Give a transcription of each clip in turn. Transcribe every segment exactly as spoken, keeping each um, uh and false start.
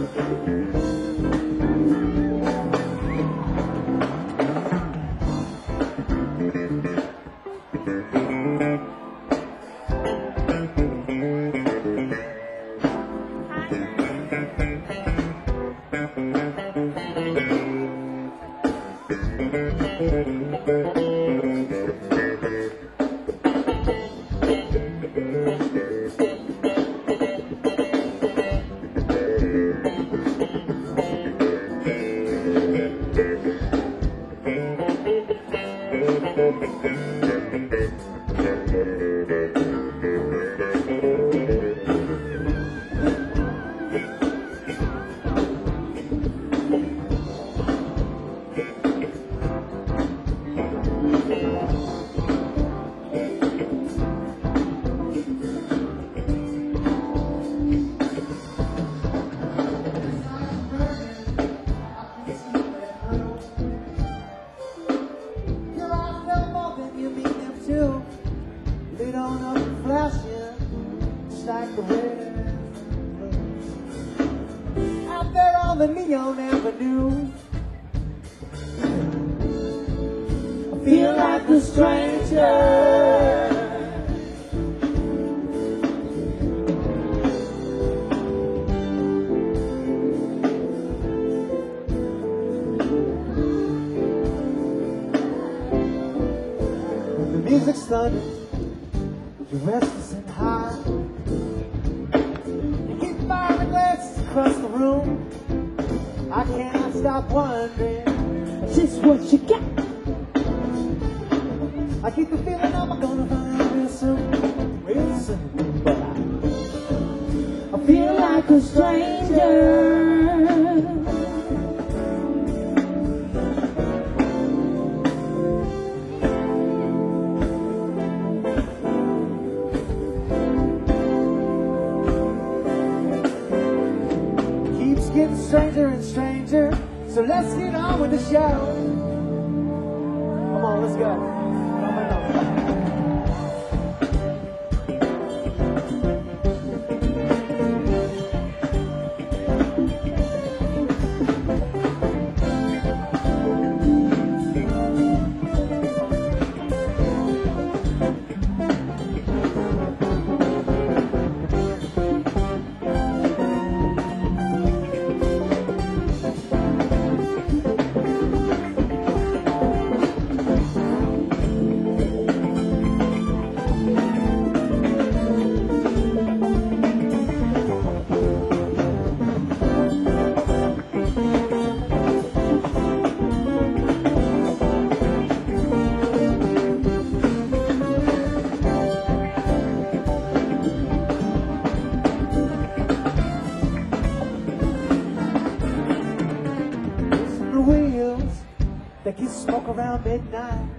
Midnight.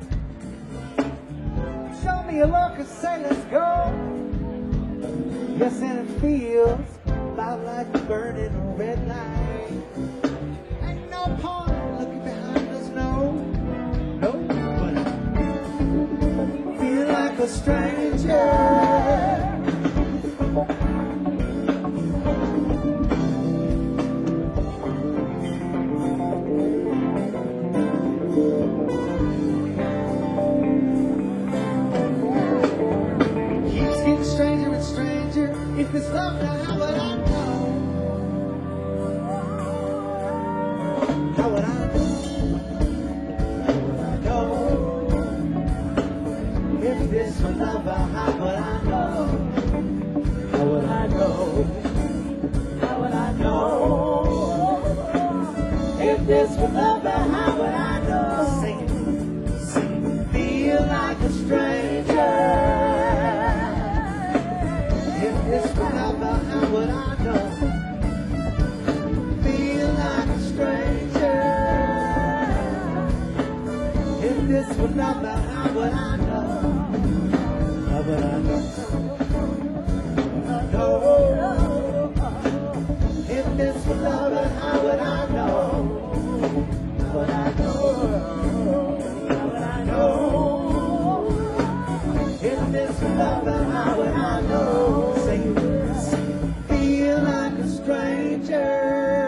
Show me a look and say let's go. Yes, and it feels about like burning a red light. Ain't no point looking behind us, no, no. But I feel like a stranger. If it's love, now how would I know? How would I know? How would I know? If this was love, how would I know? How would I know? How would I know? If this was love, how would I know? Sing, sing, feel like a stranger. It's forever, how would I know? Feel like a stranger. If this was love, how would I know? How would I know? No. If this was love, how would I know? How would I know? How would I know? If this was love, how would I know? Feel like a stranger.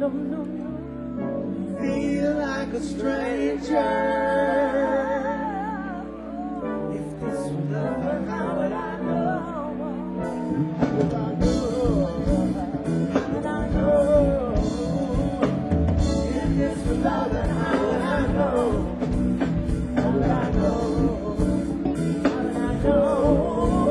no, no, no. Feel like a stranger. If this was love, how would I know? How would I know? How would I know? If this was love, then how would I know? How would I know? How would I know?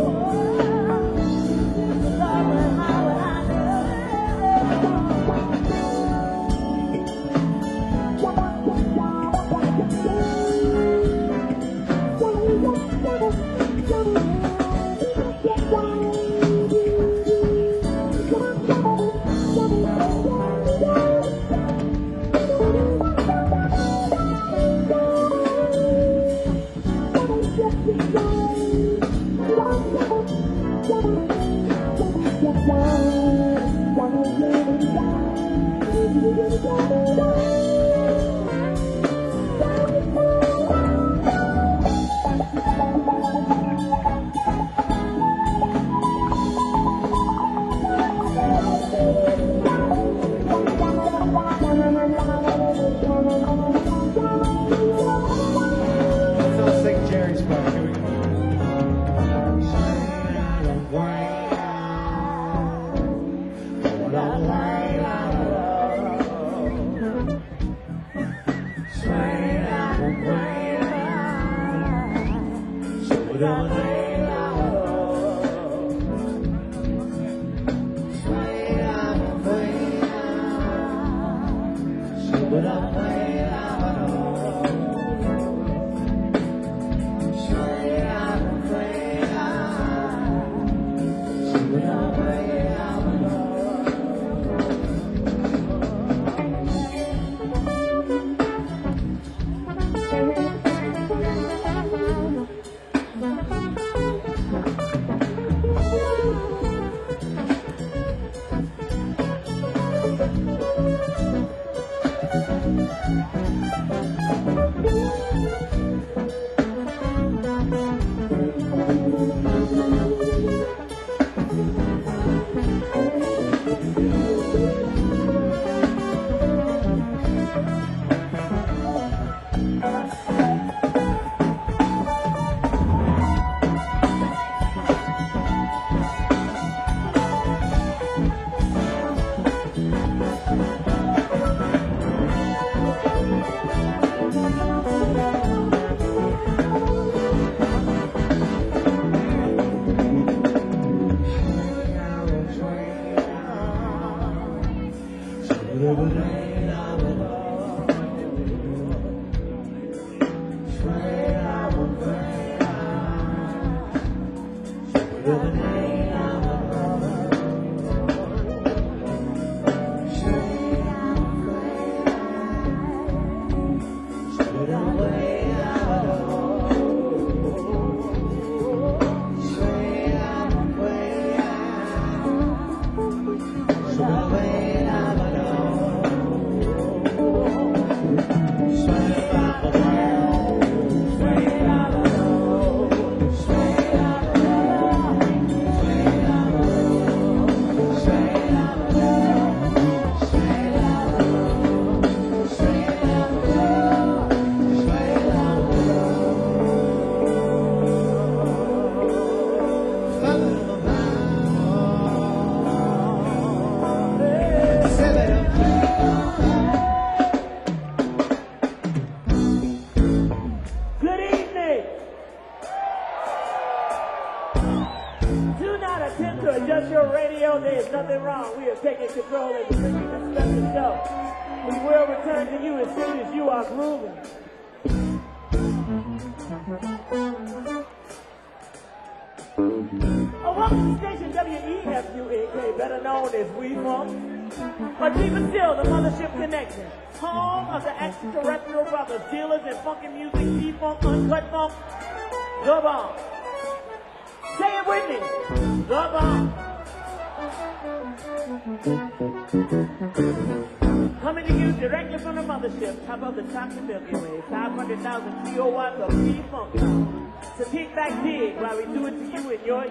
Coming to you directly from the mothership, top of the toxic Milky Way, five hundred thousand kilowatts of P-Funk power. So kick back big while we do it to you in your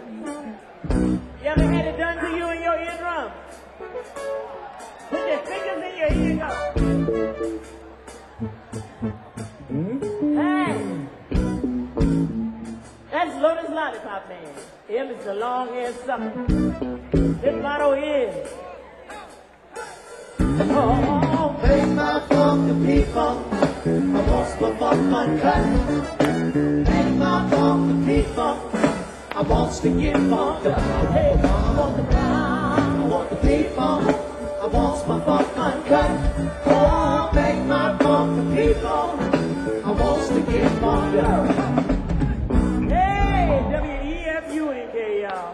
eardrum. You ever had it done to you in your eardrum? Put your fingers long-haired sucker. His motto is, oh, Make my funk the people, I want my funk uncut. Make my funk the people, I want to get funked up. hey, I want the I want the people, I want my funk uncut. Oh, make my funk the people, I want to get funked up. Hey, W E F U N K, y'all.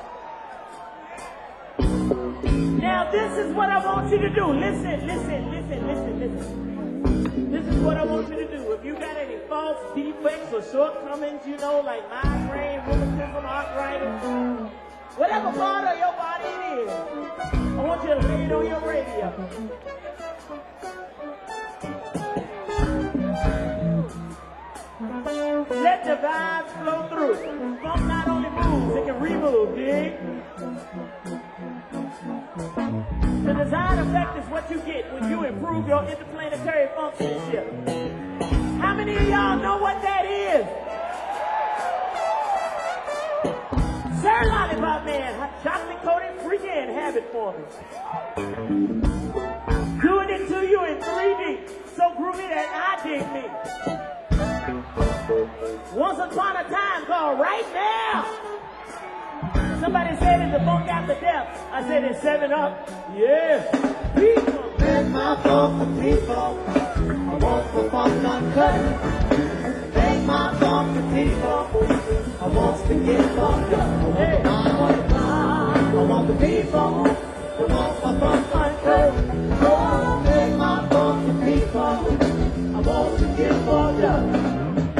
Now, this is what I want you to do. Listen, listen, listen, listen, listen. This is what I want you to do. If you got any faults, defects, or shortcomings, you know, like migraine, rheumatism, arthritis, whatever part of your body it is, I want you to lay it on your radio. Let the vibes flow through. Funk not only moves, it can remove, dig? The design effect is what you get when you improve your interplanetary functionship. How many of y'all know what that is? Sir Lollipop Man, hot chocolate coated freaky and have it for me. Doing it to you in three D, so groovy that I dig me. Once upon a time called right now. Somebody said it's a funk after death. I said it's seven up. Yeah. People. Make my funk the people, I want my funk uncut. Make my funk the people, I want to get funked up. Hey. I want the I want the people, I want my funk uncut. Oh, make my funk the people, I want to get funked up.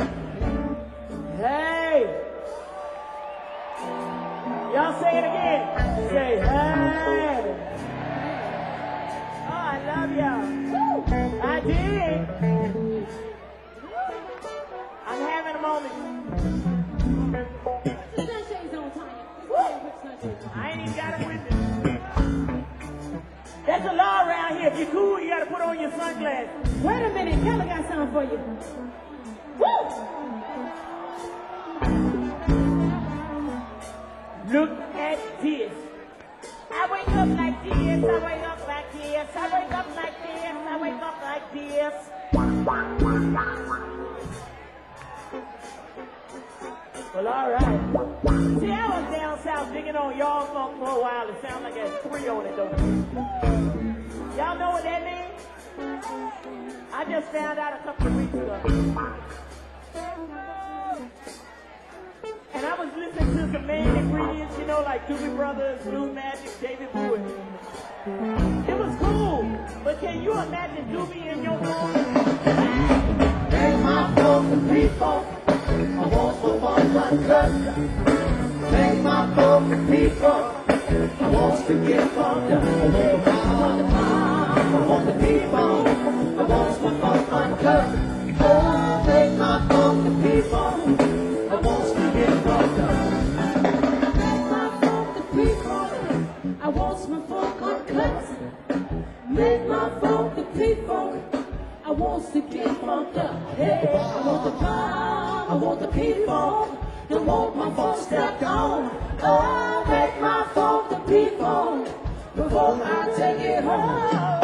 Hey. Y'all say it again. Say hey. Oh, I love y'all. I did. I'm having a moment. Sunshade's on, Tanya. I ain't even got it with me. That's a law around here. If you're cool, you gotta put on your sunglasses. Wait a minute, Keller got something for you. Woo! Look at this. I wake up like this, I wake up like this, I wake up like this, I wake up like this. Well, all right. See, I was down south digging on y'all funk for a while. It sounded like a three on it, though. Y'all know what that means? I just found out a couple of weeks ago. And I was listening to some main ingredients, you know, like Doobie Brothers, Blue Magic, David Bowie. It was cool, but can you imagine Doobie in your phone? Make my funk the people, I want my funk uncut. Make my funk the people, I want to get funked up. I want the power, I want the people, I want my funk uncut. Oh, make my funk the people. I want my funk uncut. Make my funk the people. I want to get funked up. Hey, I want the power. I want the people. They want my funk stepped on. Oh, make my funk the people before I take it home.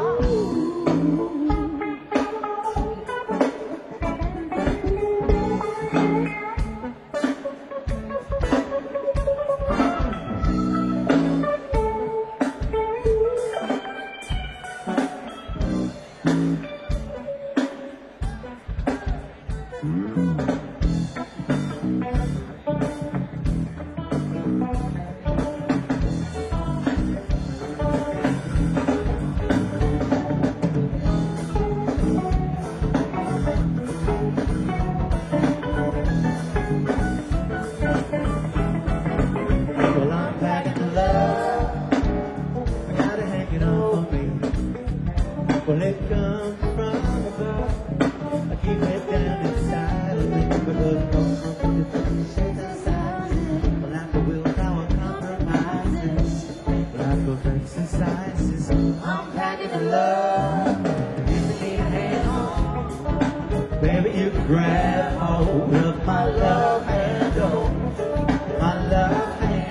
Well, it comes from above. I keep it down inside of me because it comes from different shades inside. Well, like a willpower compromises, like a drinks and sizes. I'm packing the love. If you need a hand on, baby, you grab hold of my love handle, my love handle.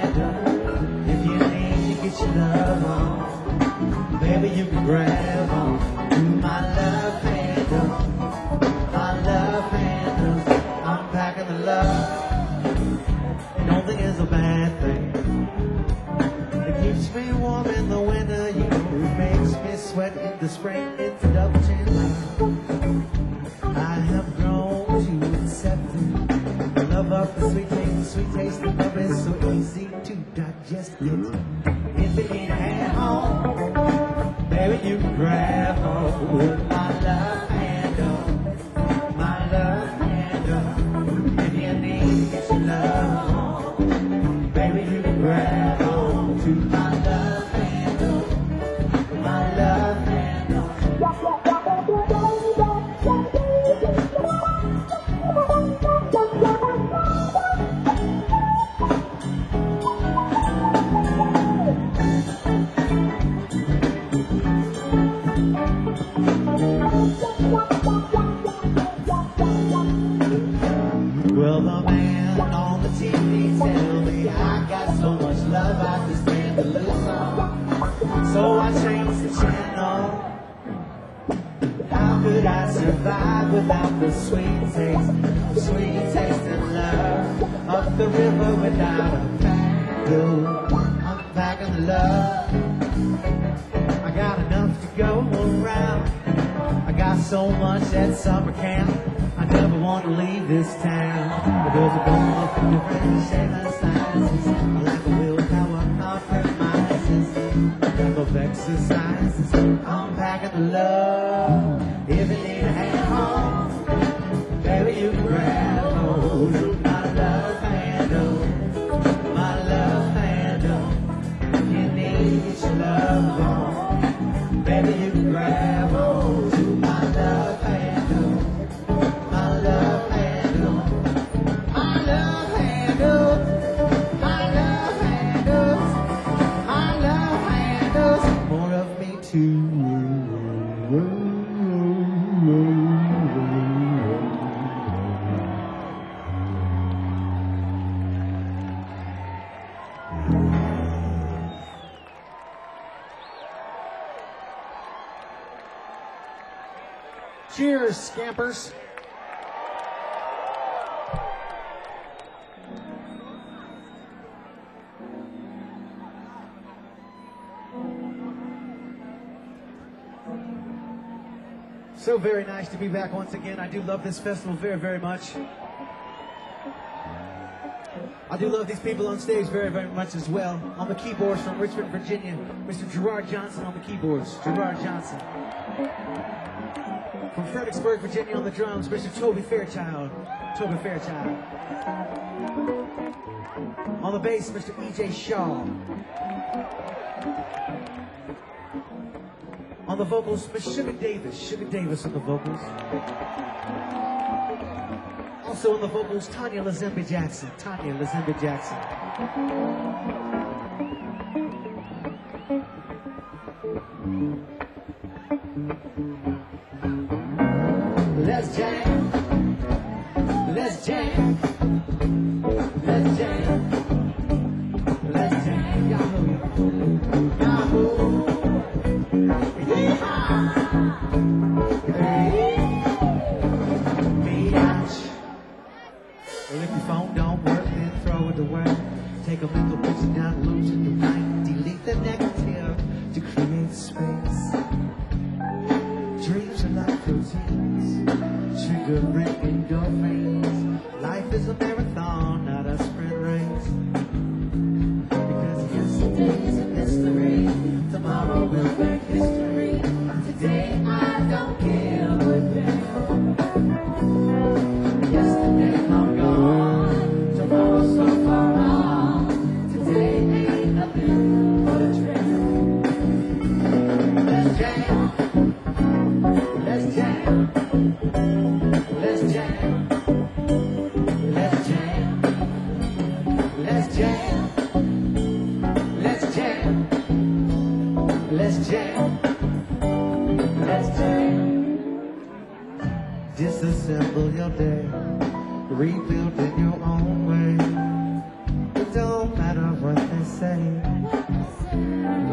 your love on. Baby, you can grab on to my love handle. My love handles. I'm packing the love. Don't think it's a bad thing. It keeps me warm in the winter, you know. It makes me sweat in the spring. It's a double chin. I have grown to accept it. The love of the sweet taste, the sweet taste of love is so easy to digest it. If it ain't at home, baby, you can grab hold of my love handle. My love handle. If you need to get your love on, baby, you can grab on to my love handle. My love handle. Well, the man on the T V tell me I got so much love I just can't lose on. So I changed the channel. How could I survive without the sweet taste, the sweet taste and love up the river without a paddle? I'm packing the love. I got enough to go around. I got so much at summer camp. I never want to leave this town. The girls are going up in different shapes and sizes, like a willpower compromises, like of exercises. I'm packing the love. If you need a hand home, baby, you can grab hold of my love handle. My love handle. If you need to get your love on, baby, you can grab hold to my love handle. My love handle. My love handle. My love handles. My love handles. More of me too. Cheers, scampers. So very nice to be back once again. I do love this festival very, very much. I do love these people on stage very, very much as well. On the keyboards from Richmond, Virginia, Mister Gerard Johnson on the keyboards. Gerard Johnson. From Fredericksburg, Virginia on the drums, Mister Toby Fairchild. Toby Fairchild. On the bass, Mister E J Shaw. On the vocals, Miss Sugar Davis. Sugar Davis on the vocals. Also on the vocals, Tanya Lazembe Jackson. Tanya Lazembe Jackson. Let's jam. Let's jam. Let's jam. Let's jam. Yahoo. Yahoo. Yeehaw. Hey. Biatch. Well, if your phone don't work, then throw it away. Take a mental picture down, lose it tonight. Delete the negative to create space. Dreams are like proteins, trigger brain endorphins. Life is a marathon, not a sprint race. Because yesterday is a mystery, tomorrow will make history. Today I don't give a damn. Yesterday I'm gone, tomorrow's so far on. Today ain't nothing but a dream. Let's jam. Let's jam. Let's jam. Let's jam. Let's jam. Let's jam. Let's jam. Let's jam. Disassemble your day. Rebuild in your own way. It don't matter what they say.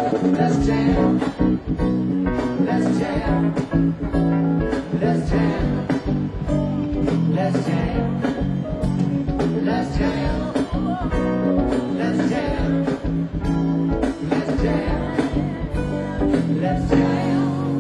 Let's jam. Let's jam. Let's jam. Let's jam. Let's jam. Let's jam. Let's jam. Let's jam.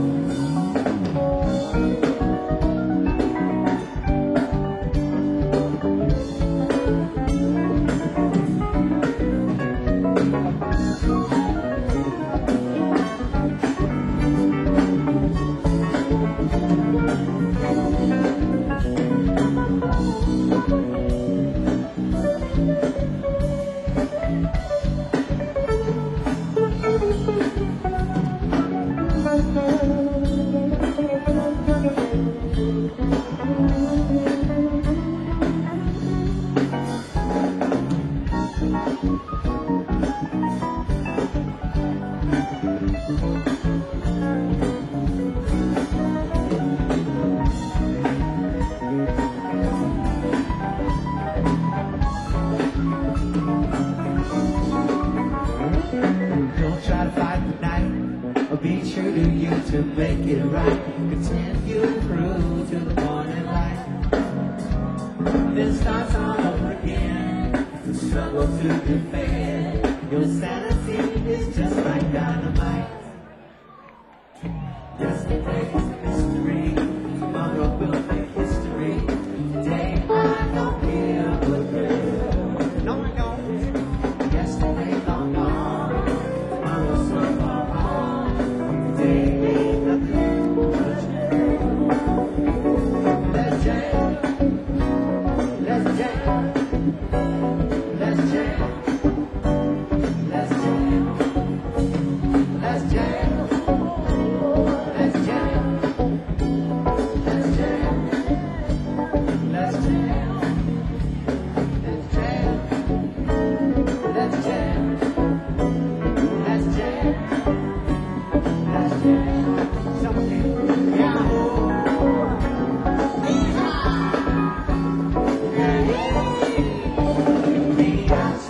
Don't try to fight the night, or be true to you to make it right. Continue through to the morning light. Then starts all over again. The struggle to defend your sanity is just like dynamite. Yesterday's a mystery, tomorrow will make history. Today I don't feel good. No, I don't. Yesterday long gone, tomorrow's so far on. Today ain't nothing but let's jam. Let's jam. Let's jam. Let's jam. Let's jam. Let's jam. Let's jam. Let's jam. Let's jam. Let's jam. Let's jam. Let's jam. Something. Yahoo! Yeehaw! Yeah, yeah. Yes.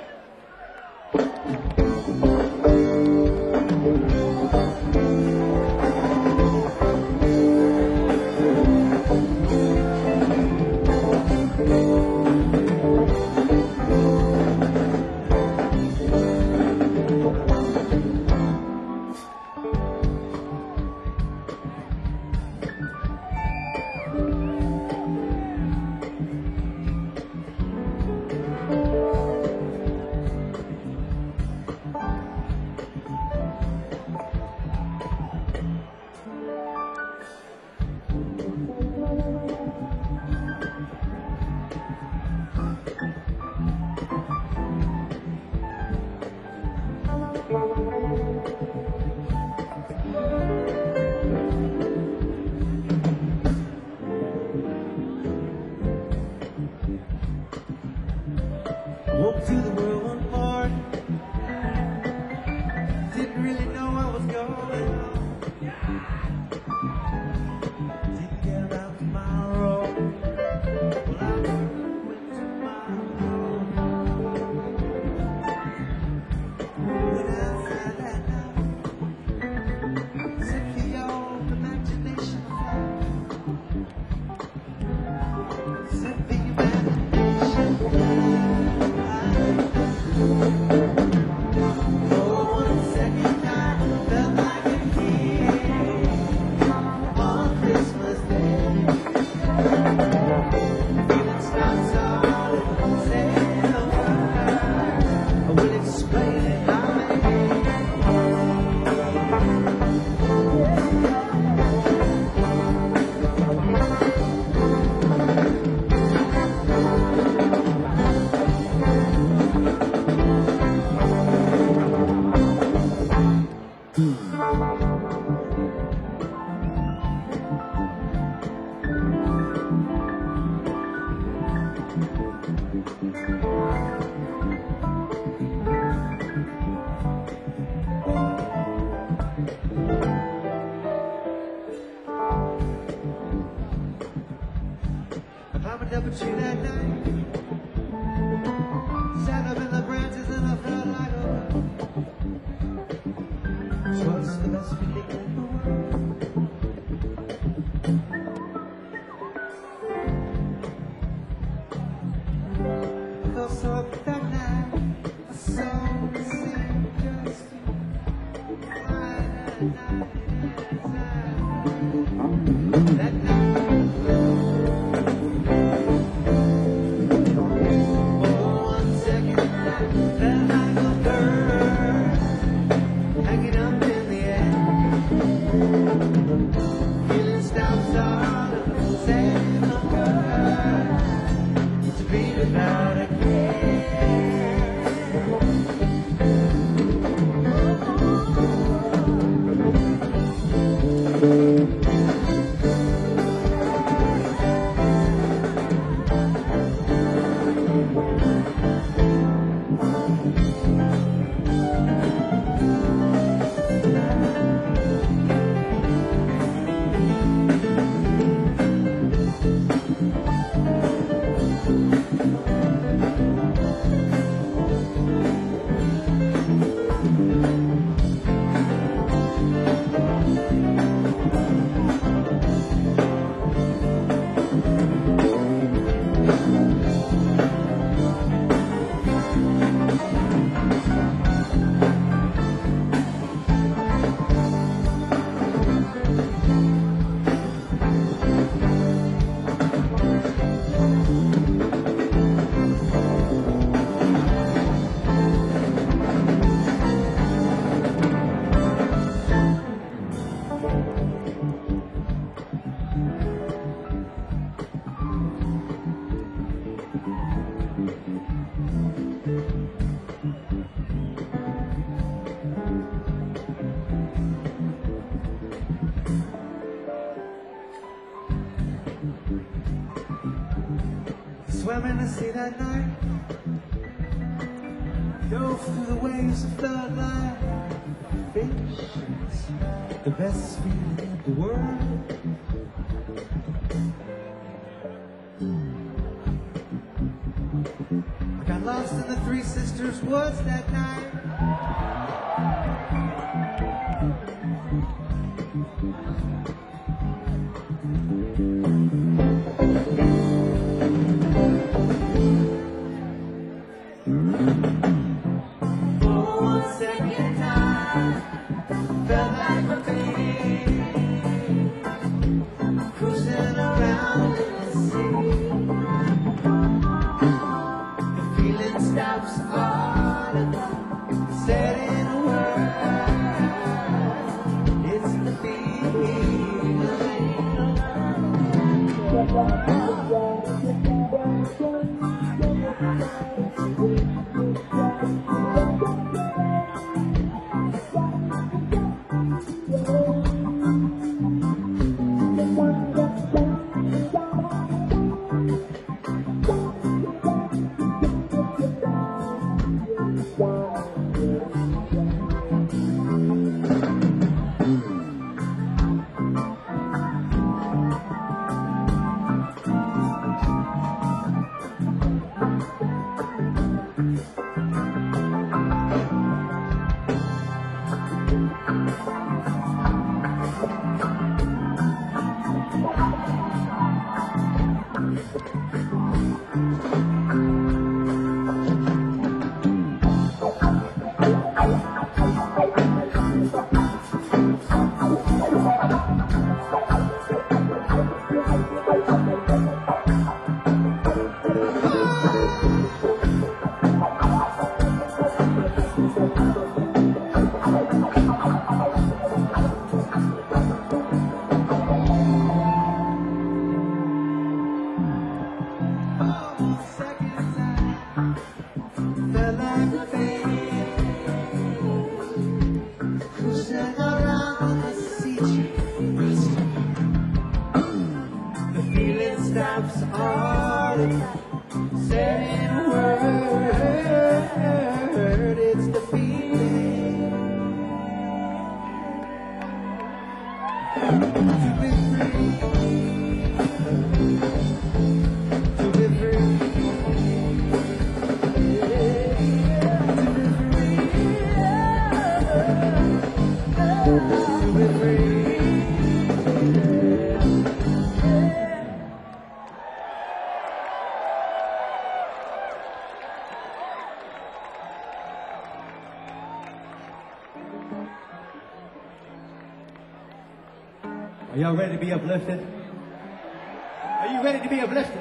Woke to the world one morning. Didn't really know I was going on. Didn't care about tomorrow. Well, I went tomorrow. Went outside that night. Set the old imagination afloat. Set the imagination for one second I felt like a kid on Christmas Day. Feeling starts all set over. I will explain it how climbing up a tree that night. Sat up in the branches and I felt like a 'Twas the best feeling in the world. I felt so good that night. I saw the same just that night. For one second, I felt like a bird hanging up in the air. Feeling stops all of the same bird to be without a swam in the sea that night, dove through the waves of floodlight. Fish, the best feeling in the world. I got lost in the Three Sisters woods that night. For one second time, felt like a baby cruising around in the sea. The feeling stops all of them, said in a word, it's the stops all the time, said in a word, it's the feeling to be free, to be free, yeah, to be free, yeah. Are y'all ready to be uplifted? Are you ready to be uplifted?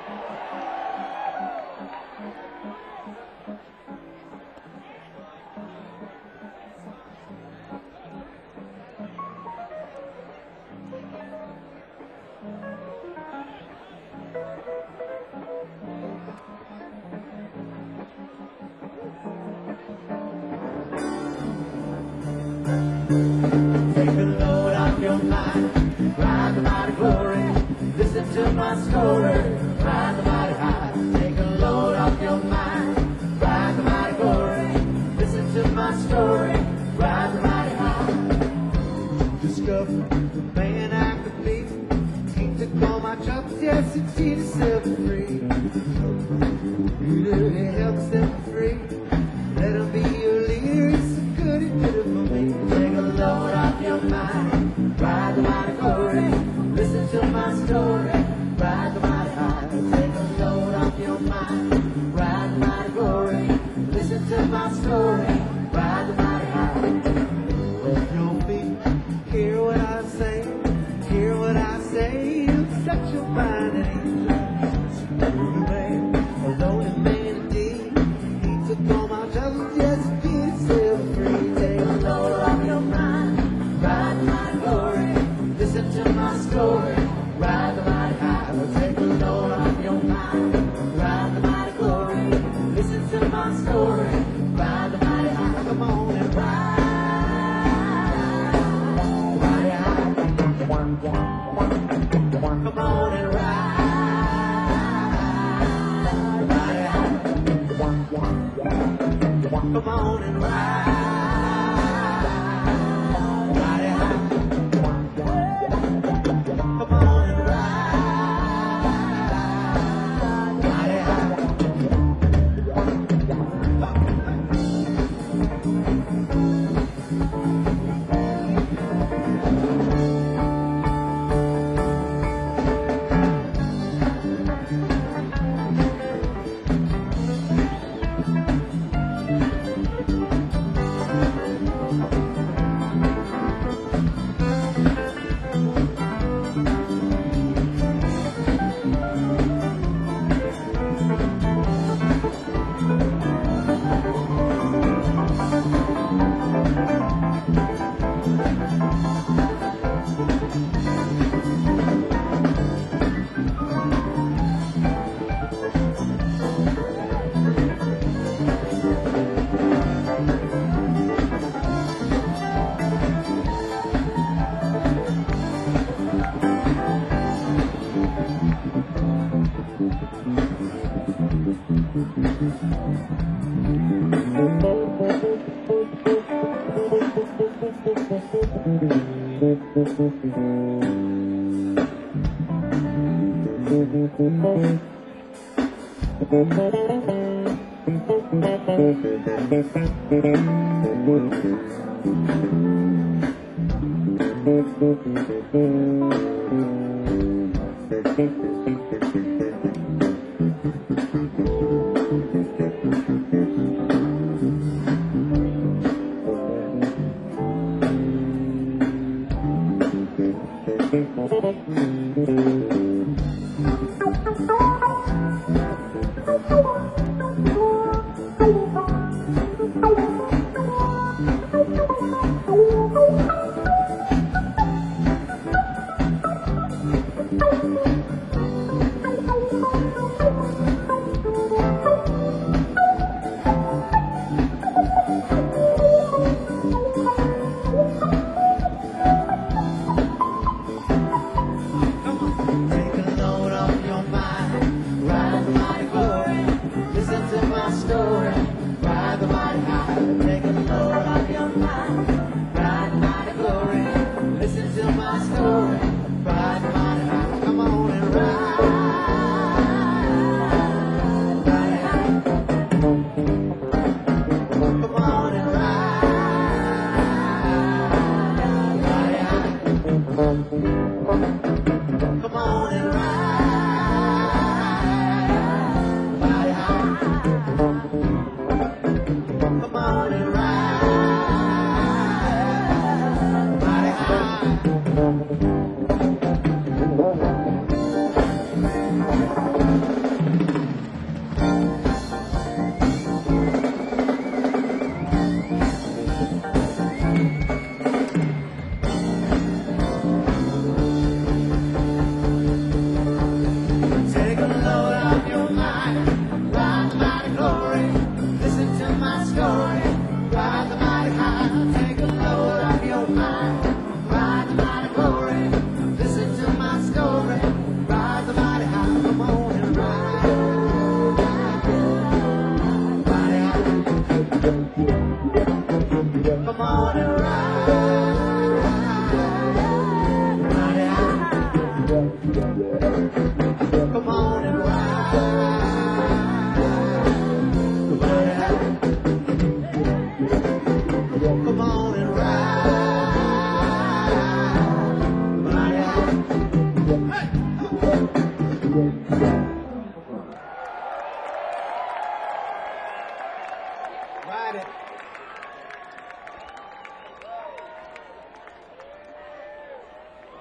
Take a load off your mind, ride the mighty glory, listen to my story, ride the mighty high. Take a load off your mind, ride the mighty glory, listen to my story, ride the mighty high. Discover the man I could be, he took all my troubles, yes, and he to set me free. He really helps them free, let him be your leader, he's so good, he did it for me. Take a load off your mind, ride the mighty glory, listen to my story, ride the mighty high. Take a load off your mind, ride the mighty glory, listen to my story, ride the mighty high. With your feet, hear what I say, hear what I say, you'll set your mind at ease. A lonely man, a lonely man indeed, he took all my troubles, yes, he did set me free. Take a load off your mind, ride the mighty glory, listen to my story, ride the mighty high. Take a load off your mind, ride the mighty glory, listen to my story, ride the mighty high. Come on and ride, mighty high. Come on and ride, mighty high. Come on and ride, mighty high. Come on and ride, mighty high.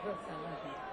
Brooks, I love you.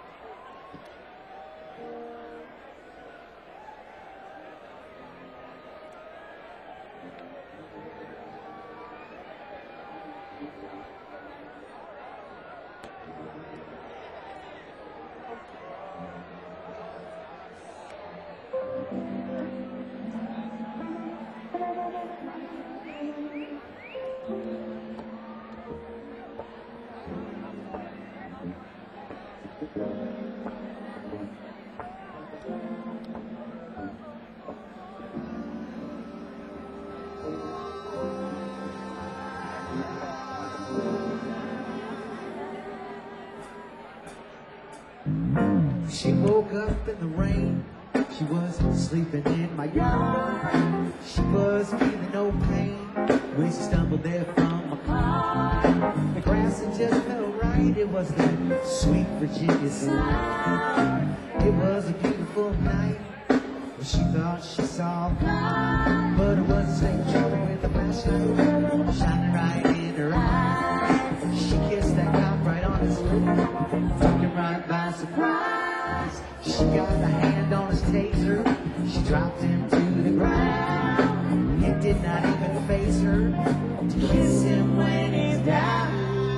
She woke up in the rain. She was sleeping in my yard. She was feeling no pain when she stumbled there from a car. The grass had just felt right. It was that sweet Virginia sun. It was a beautiful night. Well, she thought she saw God, but it was the same trouble with the flashlight shining right in her eyes. She kissed that cop right on his lip, took him right by surprise. She got a hand on his taser, she dropped him to the ground. It did not even faze her to kiss him when he's down.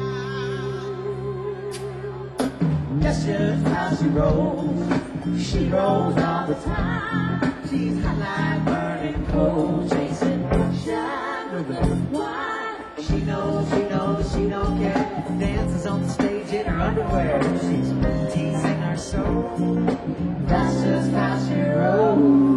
That's just how she rolls. She rolls all the time. She's hot like burning coal, chasing shine with a wine. She knows, she knows, she don't care. Dances on the stage in her underwear. She's teasing her soul. That's just how she rolls.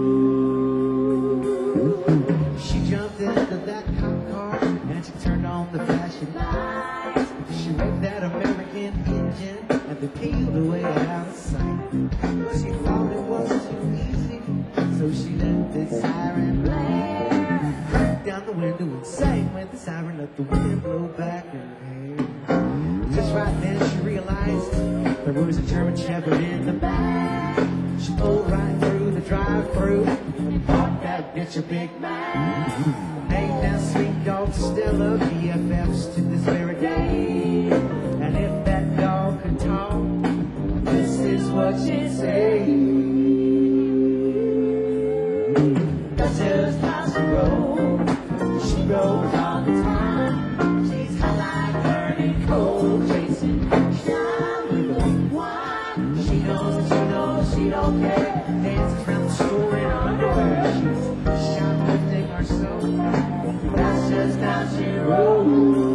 She jumped into that cop car and she turned on the flashing lights. She revved that American engine and then peeled away out of sight. But she thought it was too easy, so she let the siren play. Cracked down the window and sang with the siren, let the wind blow back her hair. Just right then she realized there was a German Shepherd in the back. She pulled right through the drive-thru and bought that bitch a Big Mac. Named that sweet dog Stella, B F Fs to this very day. And if that dog could talk, this is what she'd say. That's just how she rolls. She rolls all the time. She's hot like burning coal, chasing shine with a wine. She knows, she knows, she don't care. Dances around the store in her underwear. She's shoplifting her soul. That's just how she rolls.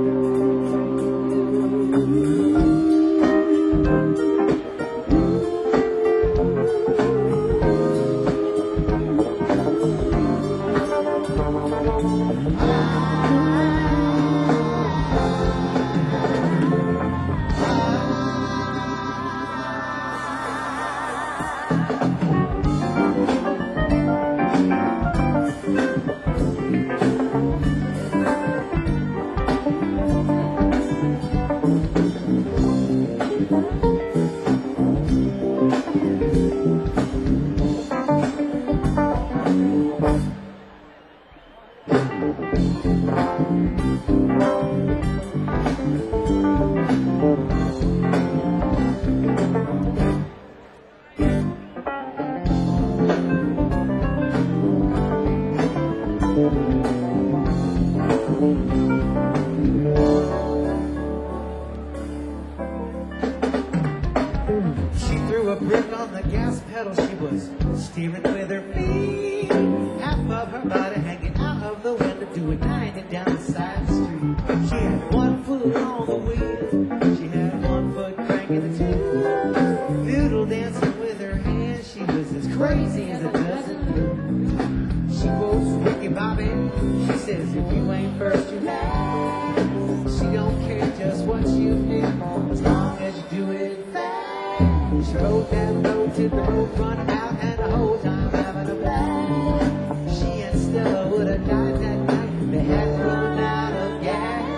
She threw a brick on the gas pedal. She was steering with her feet, half of her body hanging out of the window, doing ninety down the side street. She had one foot on the wheel, she had one foot cranking the two. Doodle dancing with her hands, she was as crazy as a dozen. She quotes Ricky Bobby, she says, if you ain't first, you're last. She don't care just what you do, as long as you do it fast. She rode that road till the road run out, and the whole time having a blast. She and Stella would have died that night, they had to run out of gas.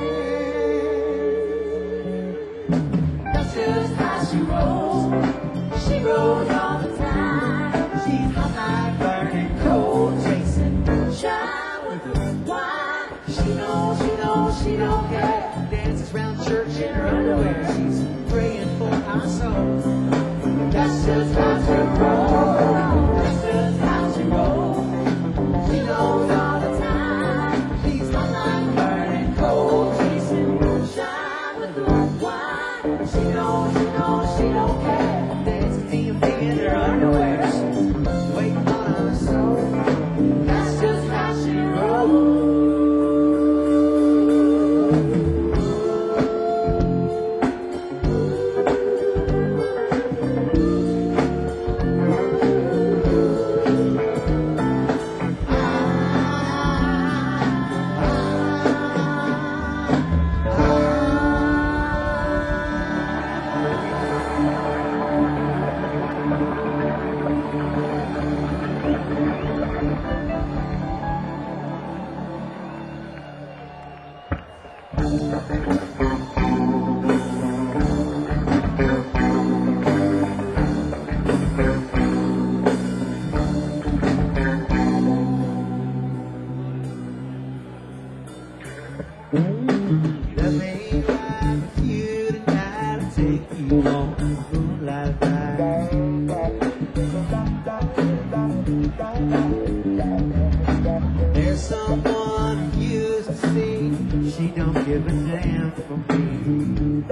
That's just how she rolls. She rolls all the time. She's hot like burning coal, chasing shine with her wine. She knows, she knows, she don't care. Dances around church in her underwear. She's praying for our soul. That's just how she rolls. That's just how she rolls. She knows all the time. She's hot like burning coal. Chasing moonshine with the wine. She knows, she knows, she don't care. Dancing D M V in her underwear. She's waiting on our soul. That's just how she rolls. Let me ride with you tonight and take you on a moonlight ride. There's someone who used to see she don't give a damn for me.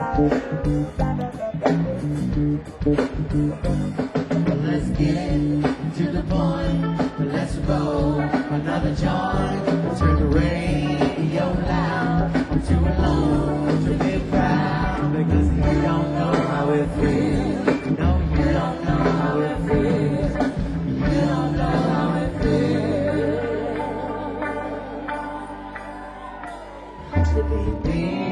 Let's get to the point. Let's roll another joint. Turn the radio loud. I'm too alone to be proud because you don't know how it feels. No, you don't know how it feels. You don't know how it feels to be me.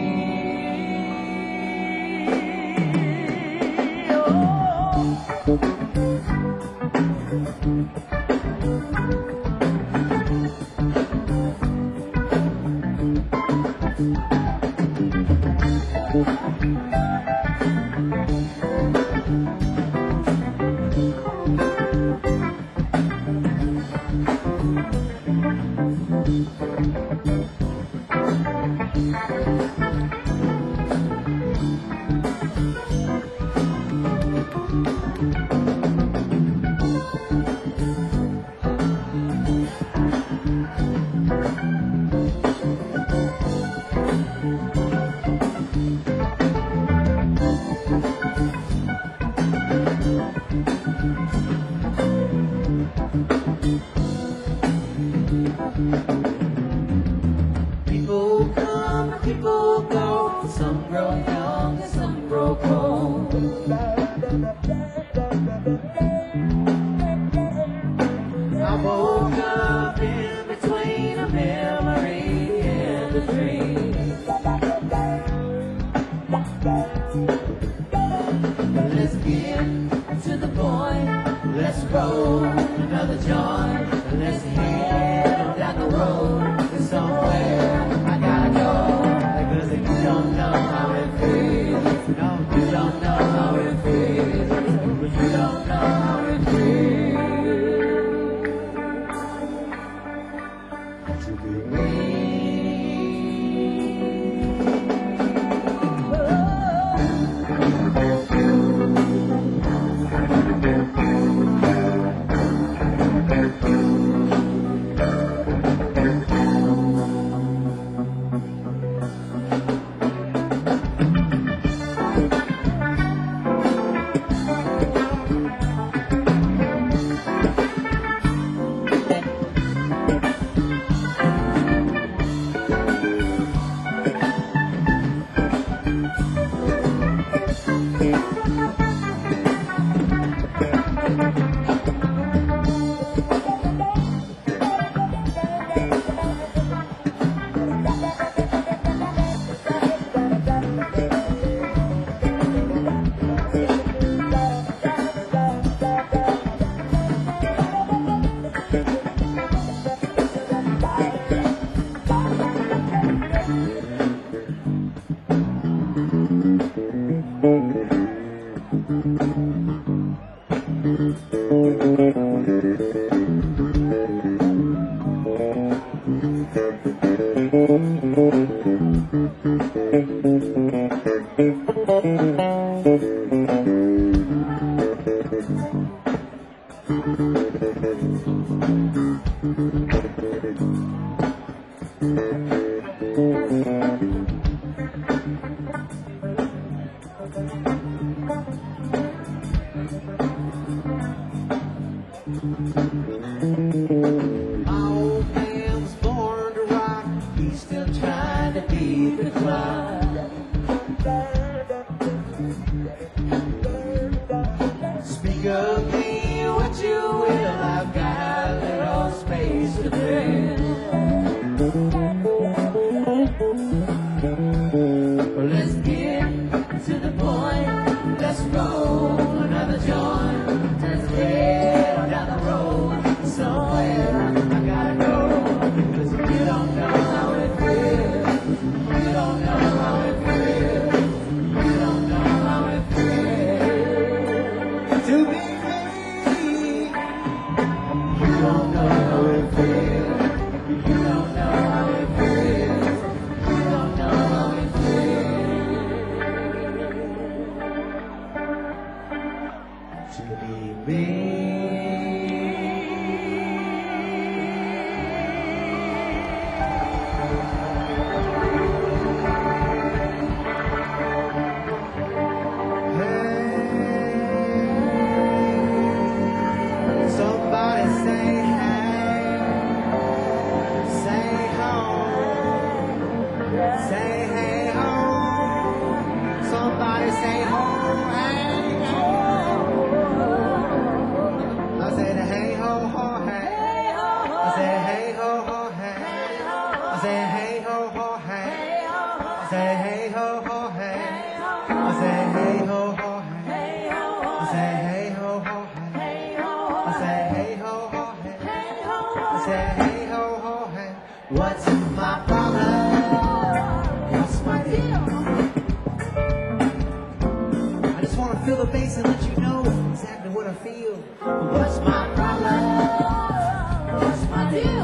People come, people go. Some grow young and some grow old. I woke up in between a memory and a dream. But let's get to the point. Let's roll another joint. Let's head on down the road to somewhere I gotta go. Because if you don't know how it feels, no, you don't know how it feels. You don't know how it feels to be me. My old man was born to rock. He's still trying to beat the clock. Speak of me what you will. I've got a little space to fill. Well, let's get to the point. Let's roll another joint. Turn the head on down the road. Somewhere I gotta go. 'Cause you don't know how it feels. You don't know how it feels. You don't know how it feels to be me. You don't know how it feels. You don't know how it feels. You don't know how it feels to be me. Somebody say hey, say home, say hey home. Somebody say home, hey home. I said hey ho ho hey. I said hey ho ho hey. I said hey ho ho hey. I said hey ho ho hey. I said hey ho ho hey. I said hey ho ho hey. I said hey ho ho hey. I said hey ho ho hey. What's my problem? What's my deal? I just wanna feel the bass and let you know exactly what I feel. What's my problem? What's my deal?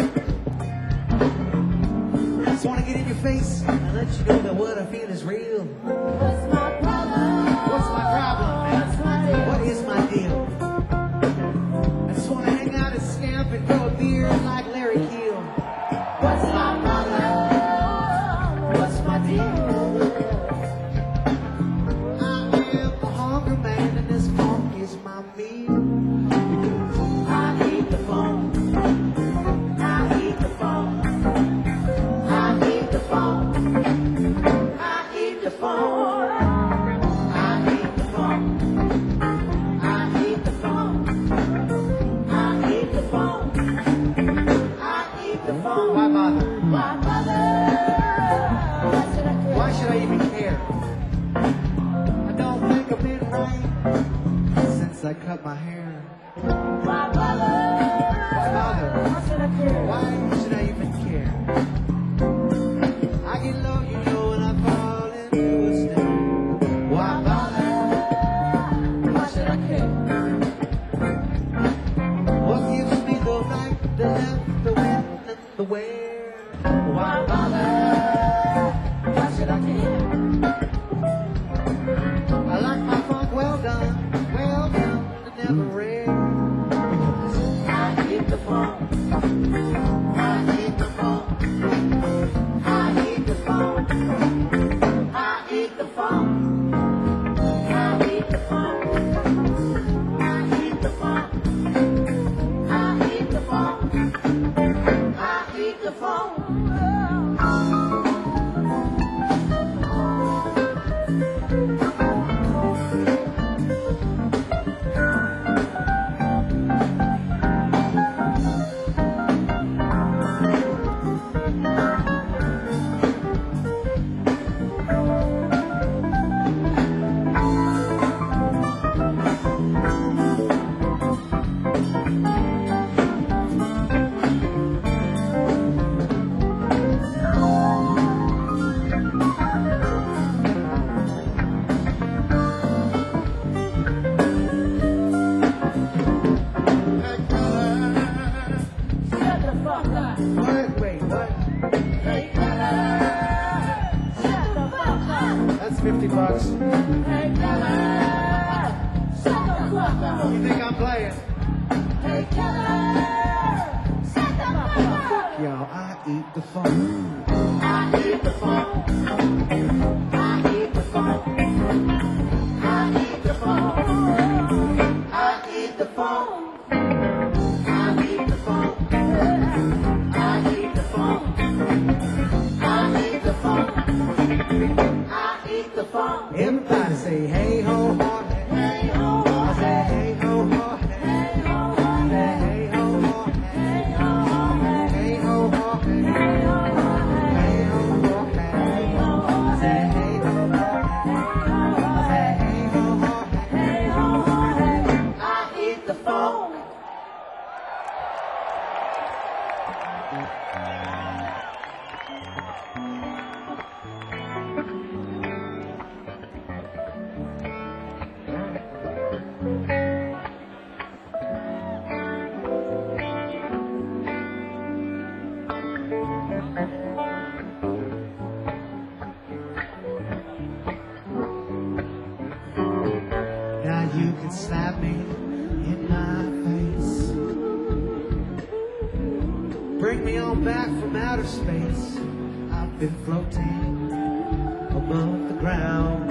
I just wanna get in your face and let you know that what I feel is real. What's my problem? What's my problem, man? What's my deal? What is my deal? I just wanna hang out and scamp and throw a beer like Larry Keel. What's my problem? What's my deal? I am the hunger man and this funk is my meal. I eat the phone. I eat the phone. I eat the phone. I eat the phone. I eat the phone. I eat the phone. I eat the phone. I eat the phone. Why bother? Why bother? Why should I care? Why should I even care? I don't think I've been right since I cut my hair. Why bother? Why bother? Why should I care? Why should I even care? I get low, you know, and I fall into a snare. Why bother? Why should I care? What gives me the right, the left, the when, and the where? Why Why bother? bother? Why should I care? it's fifty bucks. Hey, Keller, shut the fuck up. You think I'm playing? Hey, Keller, shut the fuck up. Yo, I eat the phone. I eat the phone. I eat the phone. I eat the phone. I eat the phone. I eat the phone. I eat the phone. I eat the phone. I eat the phone. Everybody say hey ho ho. Hey ho ho. I say hey ho ho. Hey ho ho. Hey ho ho. Hey ho ho. Hey ho ho. Hey ho ho. Hey ho ho. Hey ho ho. I say hey ho ho. I say hey ho ho. Hey ho ho. I eat the phone. Now you can slap me in my face. Bring me on back from outer space. I've been floating above the ground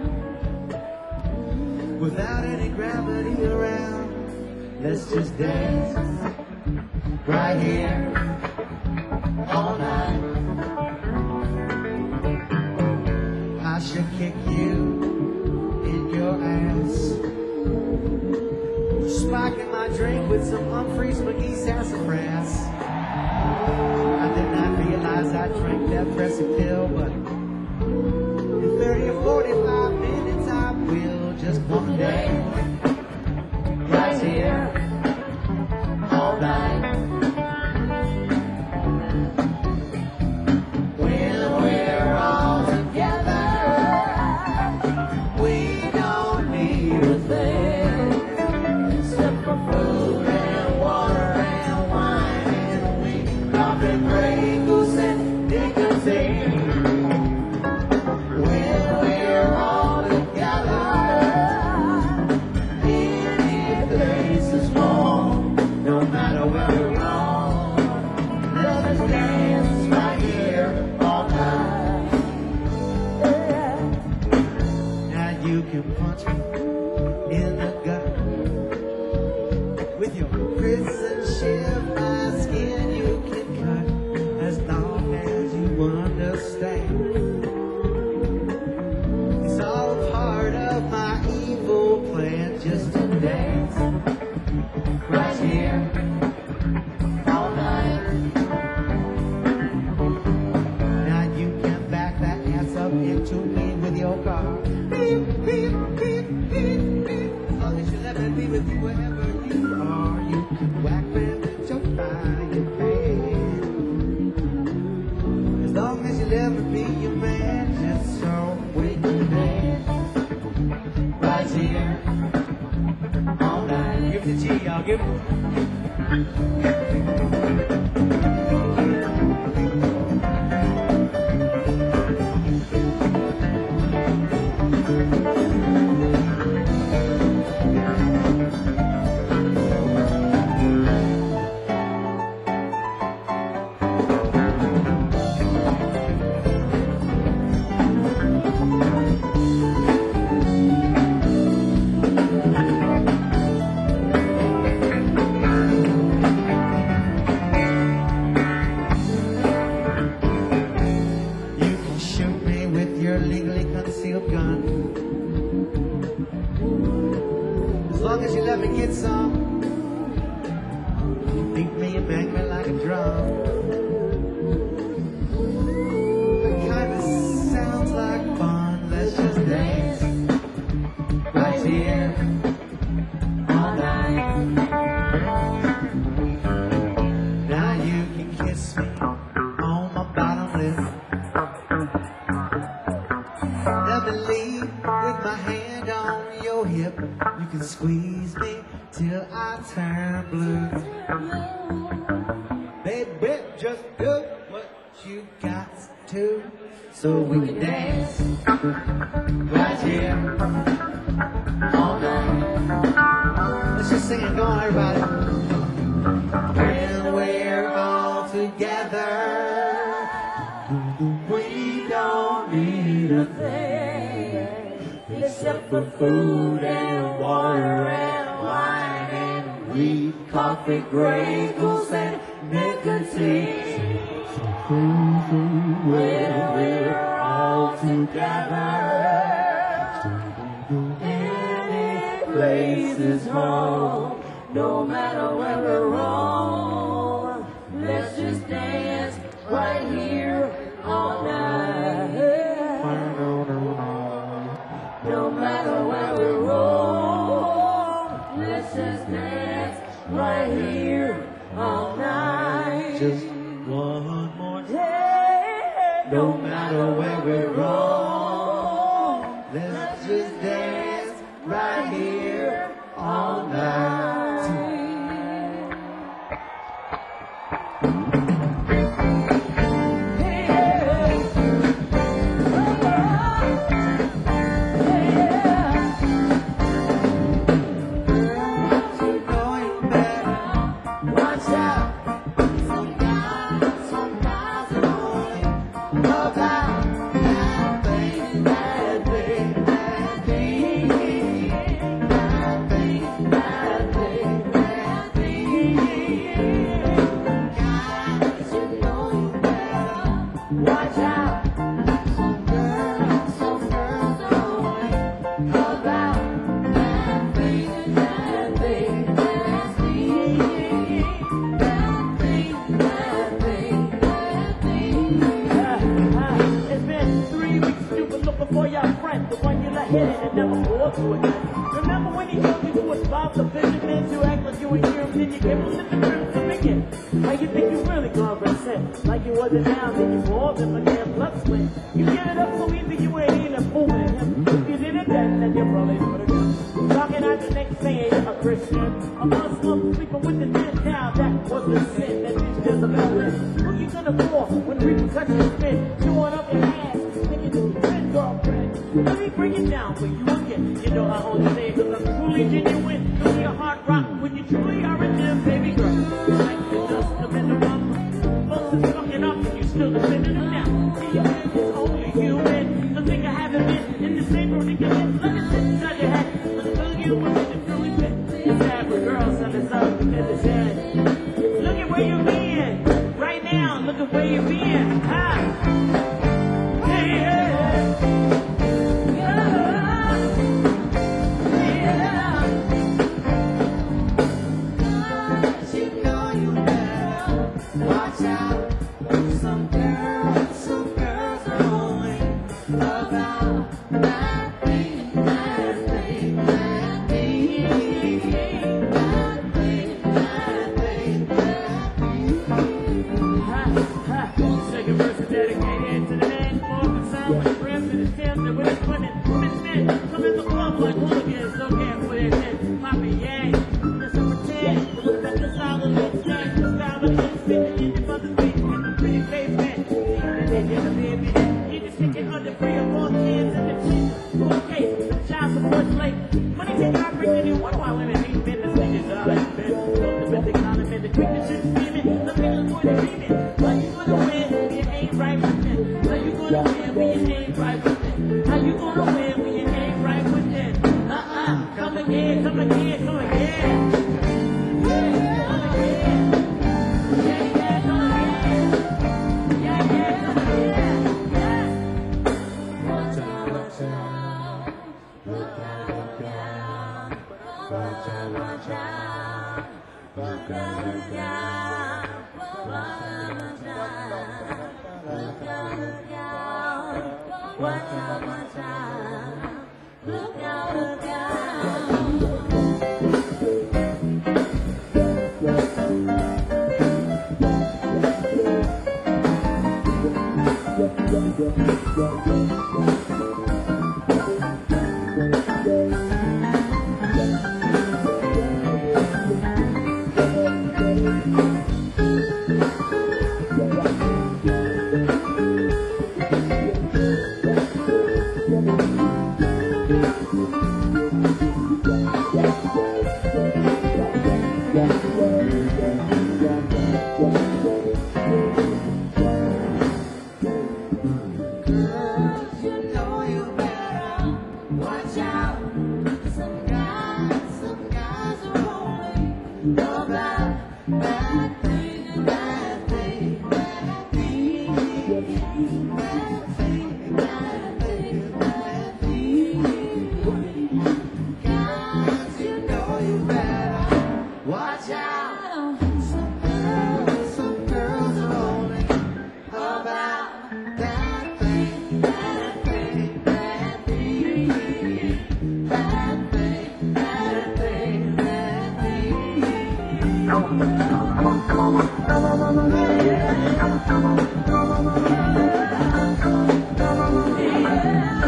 without any gravity around. Let's just dance right here all night. I should kick you in your ass. Spiking my drink with some Humphreys McGee sassafras. I did not realize I drank that pressing pill, but in thirty or forty-five minutes I will. Just one day, right here, all night. When we're all together, we don't need a thing except for food and water and wine and we coffee, Grey Goose and nicotine. When we're all together, any place is warm, no matter where we're wrong. Let us dance right here all night. Now you can punch me in the gut with your prison shift. My skin you can cut as long as you understand. It's all part of my evil plan, just to dance right here all night. Now you can back that ass up into me with your car. Beep, beep, beep, beep, beep. As long as you let me be with you wherever you are, you can whack me with your frying pan. As long as you let me be your man, just so we can dance right here all night. Give it the G, y'all. Give it. You can shoot me with your legally concealed gun. As long as you let me get some. You beat me and bang me like a drum. It kinda sounds like fun. Let's just dance right here all night. Now you can kiss me on my bottom lip. Let me lead with my hand on your hip. You can squeeze me till I turn blue. Baby, just do what you got to, so we can dance thing except for food and water and wine and weed, coffee, Grey Goose and nicotine. When we're all together, any place is home. No matter where we're wrong, let's just dance right here all night. No matter where we're wrong, let's just dance right here all night. Just one more time. Hey, No matter where we're wrong, let's just dance right here all night. Remember when he told you you was Bob the Fisherman, you act like you ain't hear him, then you give him the truth to begin. Like you think you really gonna represent, like you wasn't down, then you balled him again, blood sweat. You give it up so easy you ain't even fooling him. If you did it then, then you probably would've done. Talking out the next saying a Christian, a Muslim, sleeping with the Gentile, that was the sin that you just about with. Who you gonna fall when repercussions spin? Chewing up your ass, thinking this is good girlfriend. Let me bring it down for you again. You know I only say it cause I'm truly genuine. Feel your heart rock when you truly are a damn baby girl. Like the dust of in the rum. Folks is fucking up and you still defending them now. See your man is only human. The thing I haven't been in the same predicament. Let me sit inside your head. Until you were in the truly fit. It's sad for girls on the side because it's head. Look at where you've been. Right now, look at where you've been. Ha! Hey, hey, hey. Thank you.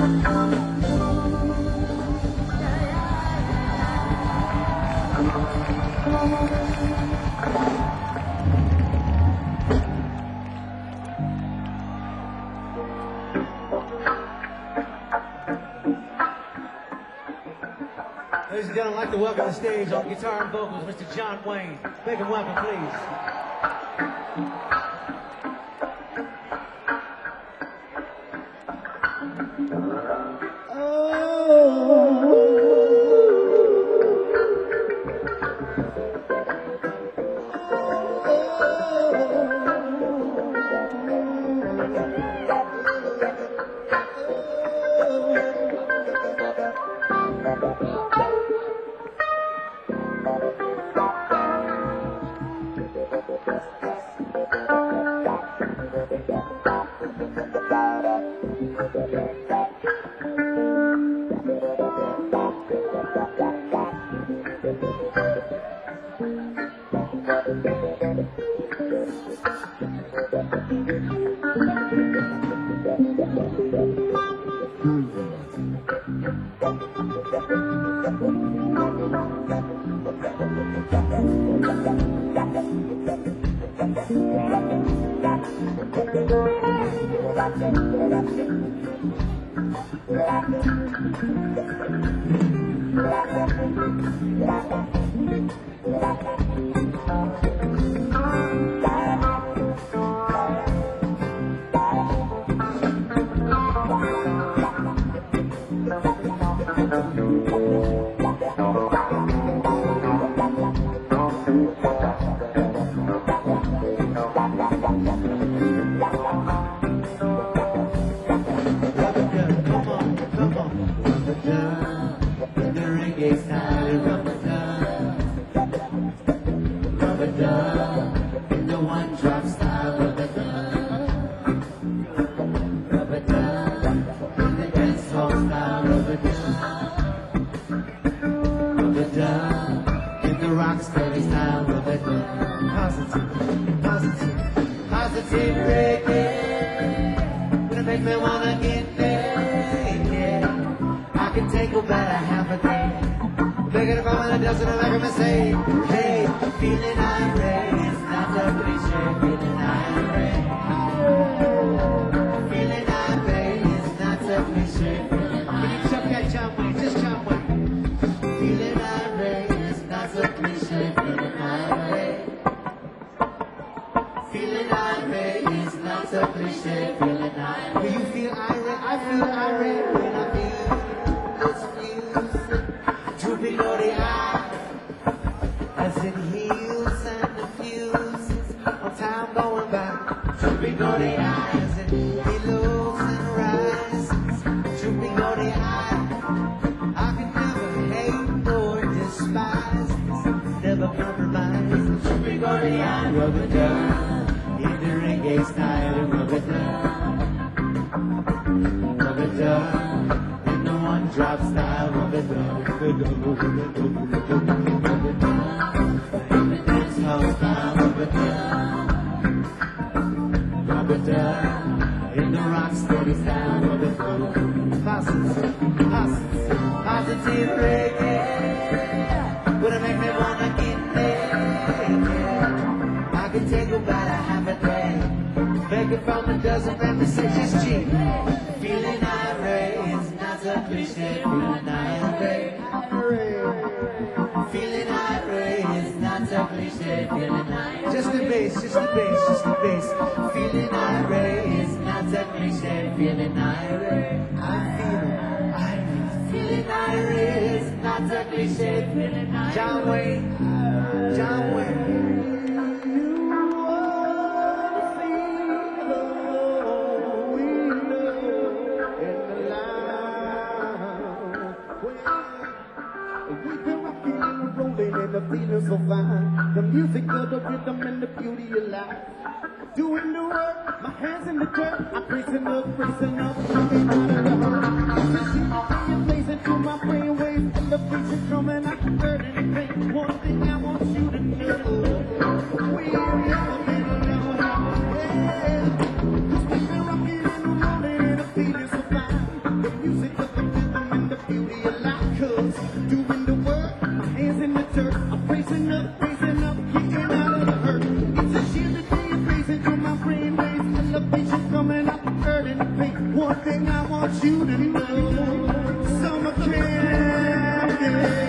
Ladies and gentlemen, I'd like to welcome to the stage on guitar and vocals, Mister John Wayne. Make him welcome, please. music of the rhythm and the beauty of life. Cause doing the work, my hands in the dirt. I'm praising up, praising up, getting out of the hurt. It's a sheer day of praising to my brain waves. Elevation coming up, earning the pain. One thing I want you to know, summer candy.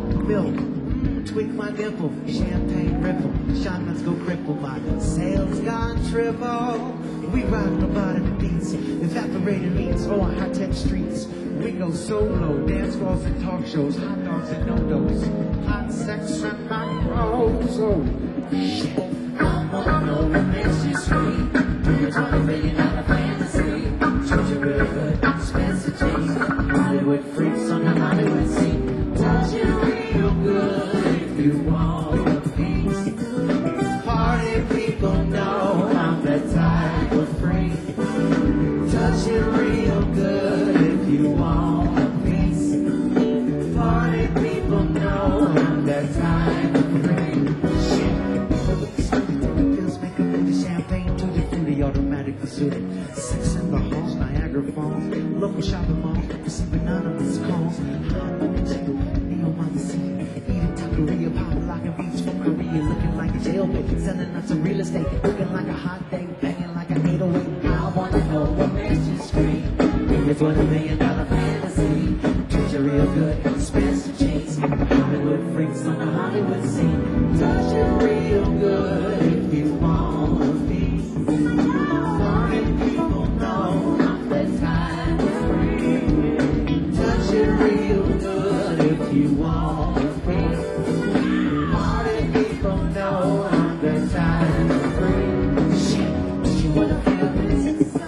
Tweak my dimple, champagne ripple, shotguns go cripple my sales. triple. We rock nobody beats. Evaporated meats on high-tech streets. We go solo, dance floors and talk shows, hot dogs and no-dos, hot sex and macros. Oh, shit. I wanna know what makes you sweet. You're twenty million dollar fantasy. Treat you real good, Spencer Chase. Hollywood freaks on the Hollywood scene. Touch you real good if you want a piece. Party people know I'm that type of freak. Touch you real good if you want a piece. Party people know I'm that type of freak. Shit. Feels make up with the champagne to the fruity, automatically suited. Sex in the halls, Niagara Falls, local shopping malls, receive anonymous calls. Hot woman too, Neo Magazine, eating taqueria, pop locking beats from Korea, looking like a jailbait, selling out some real estate, looking like a hot day, banging like an eight oh eight. I wanna know what makes you scream. You're twenty million dollar fantasy. Treat you real good, Spencer Chase. Hollywood freaks on the Hollywood scene. Touch you real good if you want a piece. Party people know I'm that kind of freak. Touch you real good if you want a piece. Party people know I'm that kind of freak. Shit, do you wanna feel this?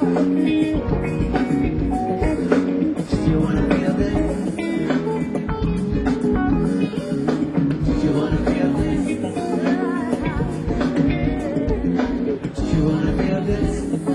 Do you wanna feel this? Do you wanna feel this? Do you wanna feel this?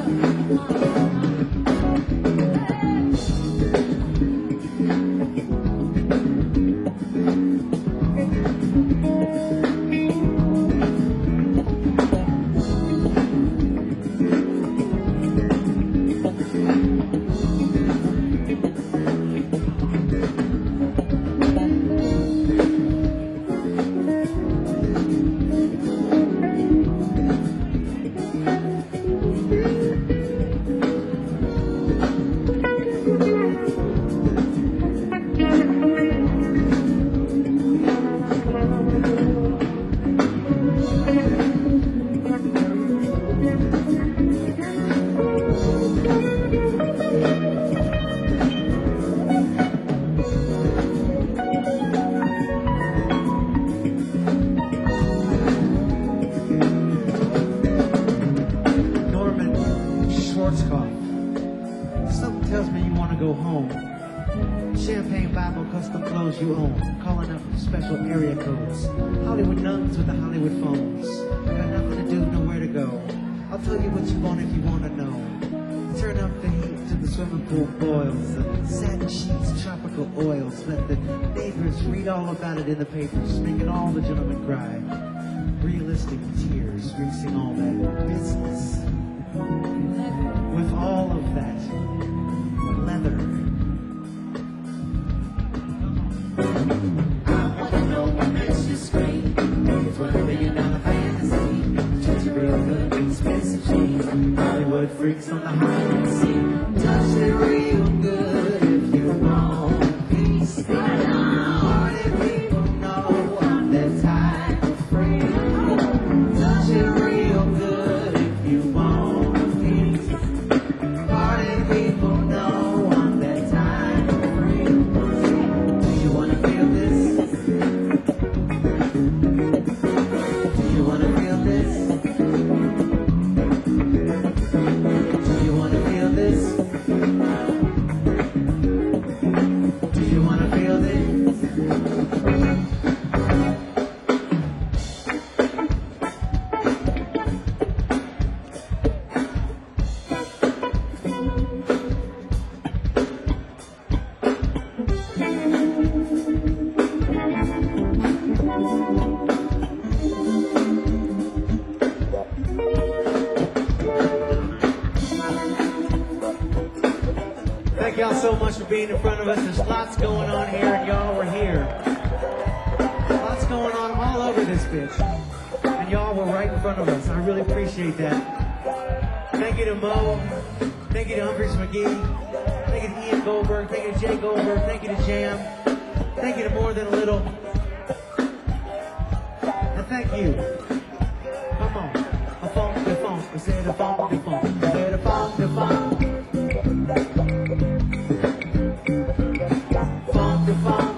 Norman Schwarzkopf. Something tells me you want to go home. Champagne Bible, custom clothes you own. Calling up special area codes. Hollywood nuns with the Hollywood phones. Got nothing to do, nowhere to go. I'll tell you what you want if you want to know. Turn up the heat to the swimming pool boils. The satin sheets, tropical oils. Let the neighbors read all about it in the papers, making all the gentlemen cry. Realistic tears, greasing all that business. With all of that leather. I wanna know what makes you scream. It's twenty million dollar fantasy. Treat you real good, expensive cheese. Hollywood freaks on the Hollywood scene. Touch it real good if you want a piece. Party people know I'm that type of freak. Touch it real good if you want a piece. Party people know I'm that type of freak. Do you wanna feel this? Do you wanna feel this? Do you wanna feel this? Do you wanna feel this? Thank y'all so much for being in front of us. There's lots going on here, and y'all were here. Lots going on all over this bitch. And y'all were right in front of us. I really appreciate that. Thank you to Mo. Thank you to Humphreys McGee. Thank you to Ian Goldberg. Thank you to Jay Goldberg. Thank you to Jam. Thank you to More Than a Little. And thank you. Come on. A phone, a phone. I said the funk, the funk, I said the funk, the funk. Funk, the funk.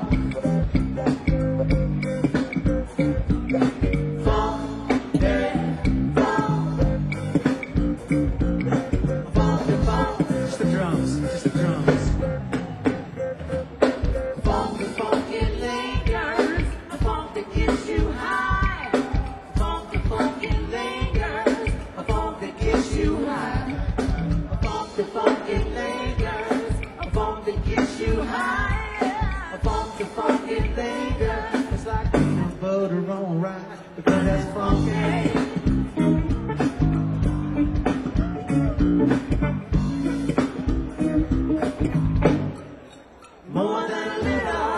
Because that's funky. More than a little.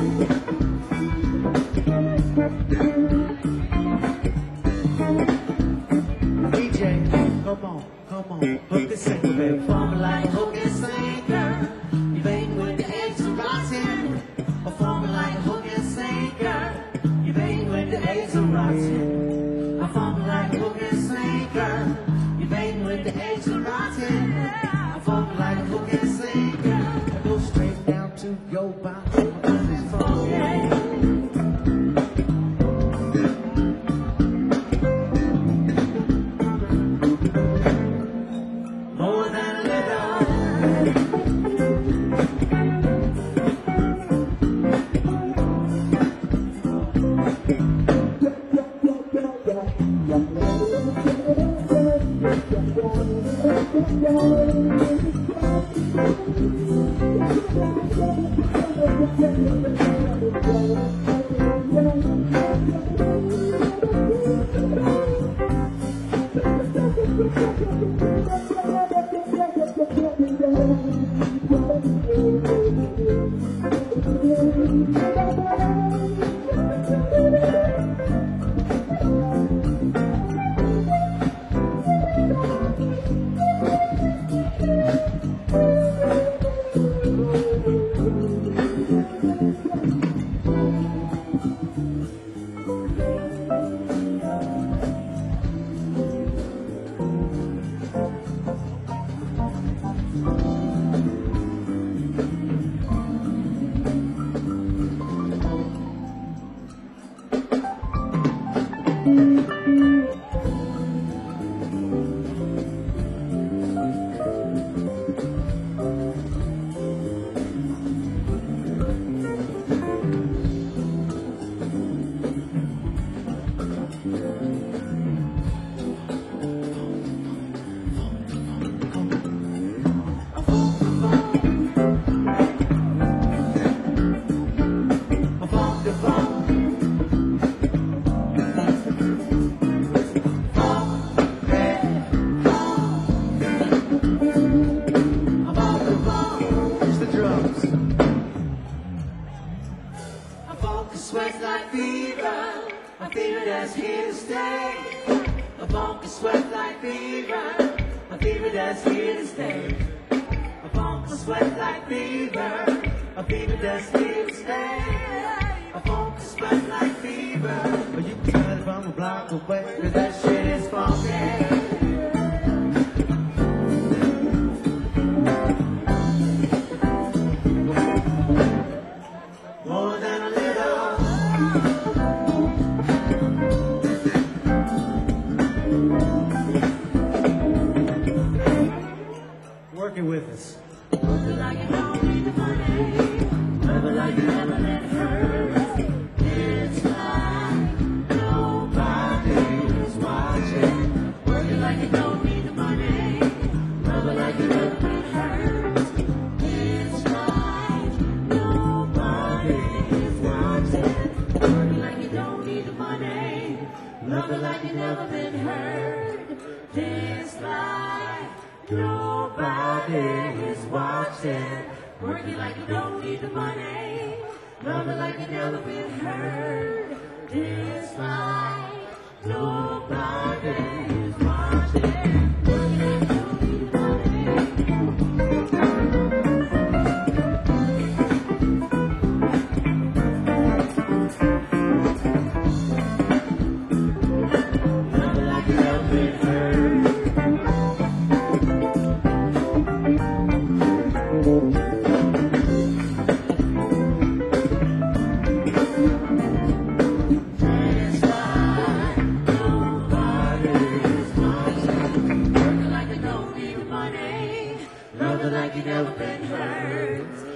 D J, come on, come on, hook the single, baby. Perform like a hook and sinker. You bang with the eggs are rotten. Perform like a hook and sinker. You bang with the eggs are rotten. I funk like a hook and sinker. You bang with the eggs are rotten. I funk like a hook and sinker. I go straight down to your body. It's funky. More than a little. Sweat like fever, a fever that's here to stay. A funk is sweat like fever, a fever that's here to stay. A funk is sweat like fever, a fever that's here to stay. A funk is sweat like fever, but you can tell it from a block away, cause that shit is funky. More than a little. Working with us. Working like you don't need the money. Never like you never let it hurt. It's like nobody's watching. Working like you don't need the money. Never like you never let it hurt. It's like nobody's watching. Working like you don't need the money. Never like you never been hurt. It's like nobody is watching. Working like you don't need the money. Loving like you never been hurt. It's like nobody is watching. Working like you don't need the money. Loving like you never been hurt. never been hurt.